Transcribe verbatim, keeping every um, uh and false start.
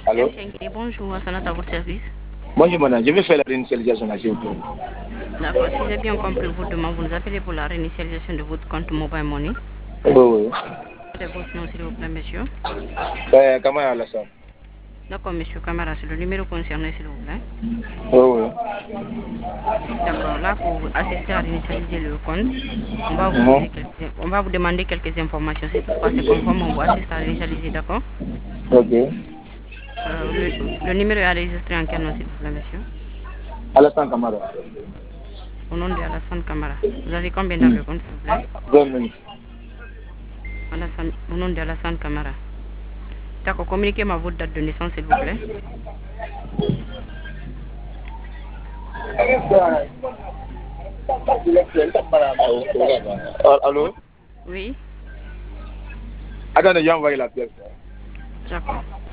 Allô? Bonjour, Assanat à votre service. Bonjour madame, je vais faire la réinitialisation là, s'il vous plaît. D'accord, si j'ai bien compris votre demande, vous nous appelez pour la réinitialisation de votre compte Mobile Money. Oui, oui. C'est votre nom, s'il vous plaît, monsieur. Euh, Kamara Alassane. D'accord, monsieur Camara, c'est le numéro concerné, s'il vous plaît. Oui, oui. D'accord, là, pour assister à réinitialiser le compte, on va vous Mhm. poser quelques, on va vous demander quelques informations. Si toutefois c'est conforme, on vous assiste à réinitialiser, d'accord? Ok. Euh, le, le numéro est enregistré en quel nom, s'il vous plaît, monsieur? Alassane Kamara. Au nom de Alassane Camara. Vous avez combien dans Hmm. le compte, s'il vous plaît? vingt minutes. Alassane, au nom de Alassane Camara. D'accord, communiquez-moi votre date de naissance, s'il vous plaît. Ah, allô? Oui, Attendez, j'ai envoyé la pièce. d'accord.